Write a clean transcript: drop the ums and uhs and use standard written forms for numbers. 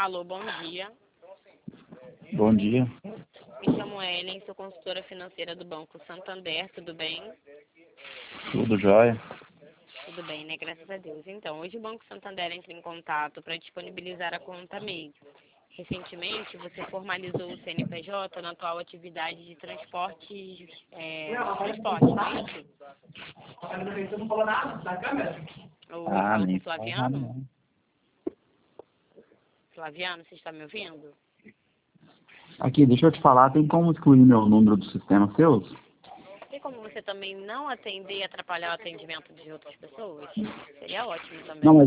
Alô, bom dia. Bom dia. Me chamo Ellen, sou consultora financeira do Banco Santander, tudo bem? Tudo jóia? Tudo bem, né? Graças a Deus. Então, hoje o Banco Santander entra em contato para disponibilizar a conta MEI. Recentemente, você formalizou o CNPJ na atual atividade de transporte, não é isso? Você não falou nada da câmera? Eu falo com nem o Flaviano? não. Flaviano, você está me ouvindo? Aqui, deixa eu te falar, tem como excluir meu número do sistema seus? Tem como você também não atender e atrapalhar o atendimento de outras pessoas? Seria ótimo também. Não, mas